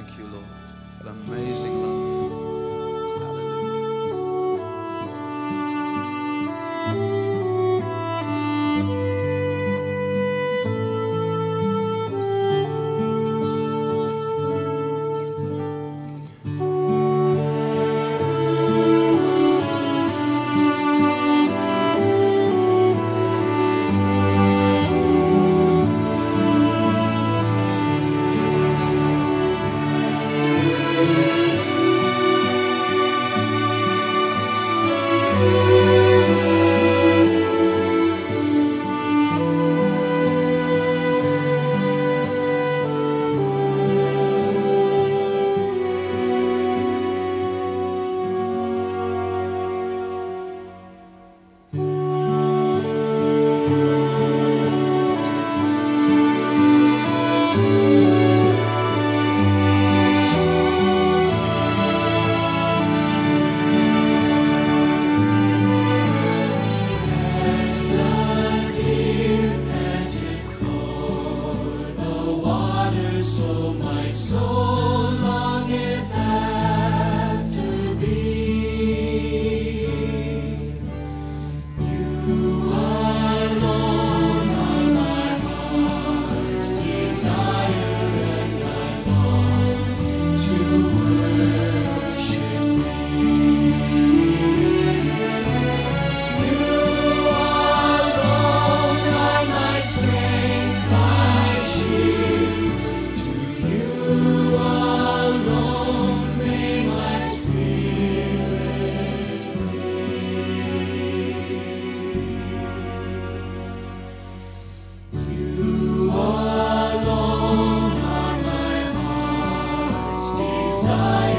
Thank you, Lord. An amazing love. Hallelujah. So my soul longeth after thee. You alone are my heart's desire, and I long to worship thee. You alone are my strength, my shield. You alone may my spirit breathe. You alone are my heart's desire.